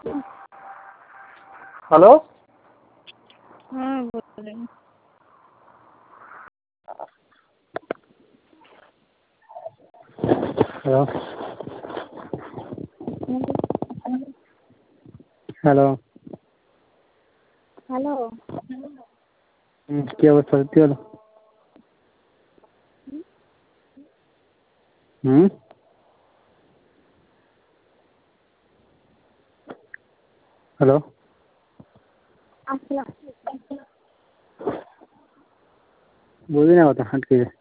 Hello. हाँ बोल रही हूँ। Hello hello. हेलो। क्या बता सकती हो? हेलो। আসসালাম। बोलिए ना, बता हट के।